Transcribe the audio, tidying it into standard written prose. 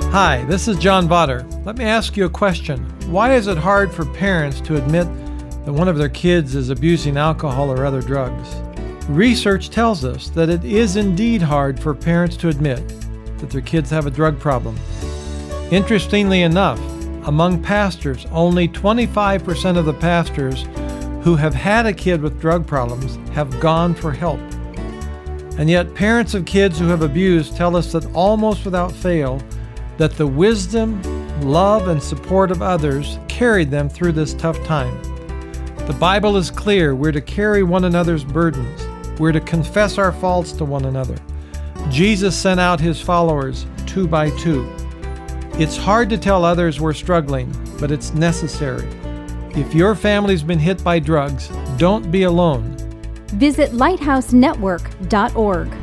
Hi, this is John Botter. Let me ask you a question. Why is it hard for parents to admit that one of their kids is abusing alcohol or other drugs? Research tells us that it is indeed hard for parents to admit that their kids have a drug problem. Interestingly enough, among pastors, only 25% of the pastors who have had a kid with drug problems have gone for help. And yet parents of kids who have abused tell us that almost without fail, that the wisdom, love, and support of others carried them through this tough time. The Bible is clear. We're to carry one another's burdens. We're to confess our faults to one another. Jesus sent out his followers 2 by 2. It's hard to tell others we're struggling, but it's necessary. If your family's been hit by drugs, don't be alone. Visit lighthousenetwork.org.